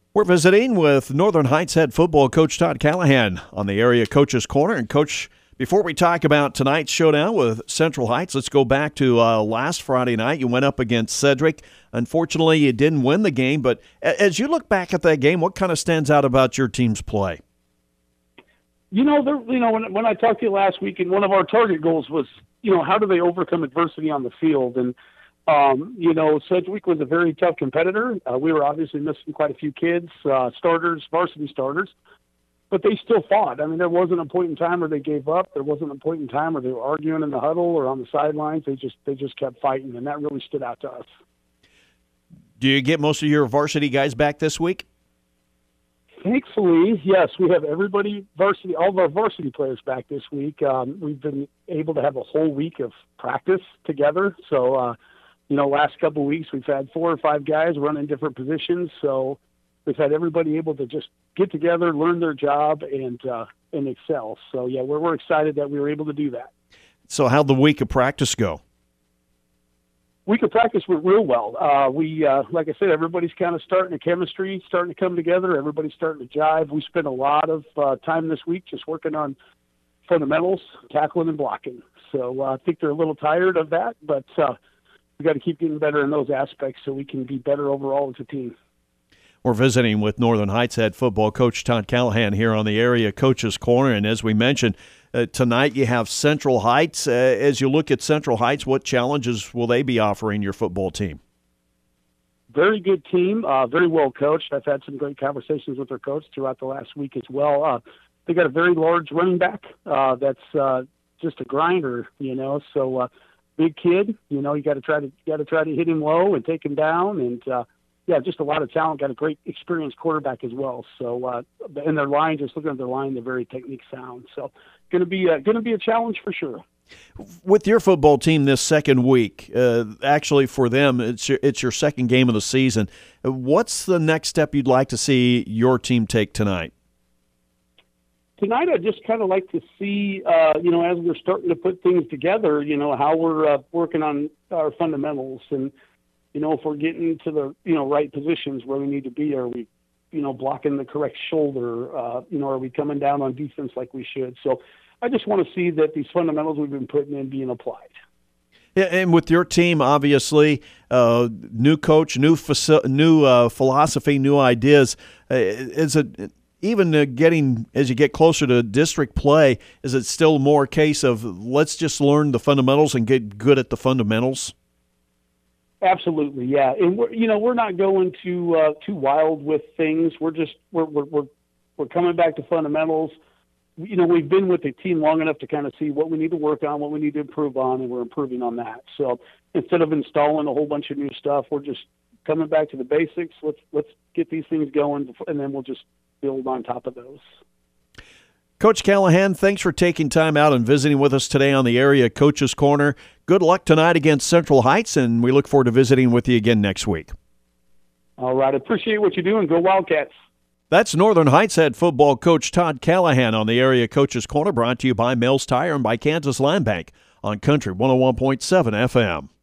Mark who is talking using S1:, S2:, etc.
S1: We're visiting with Northern Heights head football coach Todd Callahan on the Area Coaches Corner. And, Coach, before we talk about tonight's showdown with Central Heights, let's go back to last Friday night. You went up against Cedric. Unfortunately, you didn't win the game. But as you look back at that game, what kind of stands out about your team's play?
S2: When I talked to you last week, and one of our target goals was, how do they overcome adversity on the field? And Sedgwick was a very tough competitor. We were obviously missing quite a few kids, starters, varsity starters, but they still fought. I mean, there wasn't a point in time where they gave up. There wasn't a point in time where they were arguing in the huddle or on the sidelines. They just kept fighting, and that really stood out to us.
S1: Do you get most of your varsity guys back this week?
S2: Thankfully, yes, we have all of our varsity players back this week. We've been able to have a whole week of practice together. So, last couple of weeks we've had 4 or 5 guys running different positions. So we've had everybody able to just get together, learn their job, and excel. So, yeah, we're excited that we were able to do that.
S1: So how'd the week of practice go?
S2: Week of practice went real well. Like I said, everybody's kind of starting to come together. Everybody's starting to jive. We spent a lot of time this week just working on fundamentals, tackling and blocking. So I think they're a little tired of that, but we got to keep getting better in those aspects so we can be better overall as a team.
S1: We're visiting with Northern Heights head football coach Todd Callahan here on the Area Coaches Corner, and as we mentioned, tonight you have Central Heights. As you look at Central Heights, what challenges will they be offering your football team?
S2: Very good team, very well coached. I've had some great conversations with their coach throughout the last week as well. They got a very large running back that's just a grinder, So big kid, you got to try to hit him low and take him down, and just a lot of talent. Got a great experienced quarterback as well. So and their line, just looking at their line, they're very technique sound. So going to be a challenge for sure.
S1: With your football team this second week, actually for them, it's your second game of the season. What's the next step you'd like to see your team take tonight?
S2: Tonight, I'd just kind of like to see, as we're starting to put things together, how we're working on our fundamentals, and if we're getting to the right positions where we need to be. Are we blocking the correct shoulder? Are we coming down on defense like we should? So I just want to see that these fundamentals we've been putting in being applied.
S1: Yeah, and with your team, obviously, new coach, new philosophy, new ideas. Is it even as you get closer to district play? Is it still more a case of let's just learn the fundamentals and get good at the fundamentals?
S2: Absolutely, yeah. And we're not going too wild with things. We're coming back to fundamentals. We've been with the team long enough to kind of see what we need to work on, what we need to improve on, and we're improving on that. So instead of installing a whole bunch of new stuff, we're just coming back to the basics. Let's get these things going, and then we'll just build on top of those.
S1: Coach Callahan, thanks for taking time out and visiting with us today on the Area Coaches Corner. Good luck tonight against Central Heights, and we look forward to visiting with you again next week.
S2: All right. Appreciate what you're doing. Go Wildcats.
S1: That's Northern Heights head football coach Todd Callahan on the Area Coaches Corner, brought to you by Mills Tire and by Kansas Land Bank on Country 101.7 FM.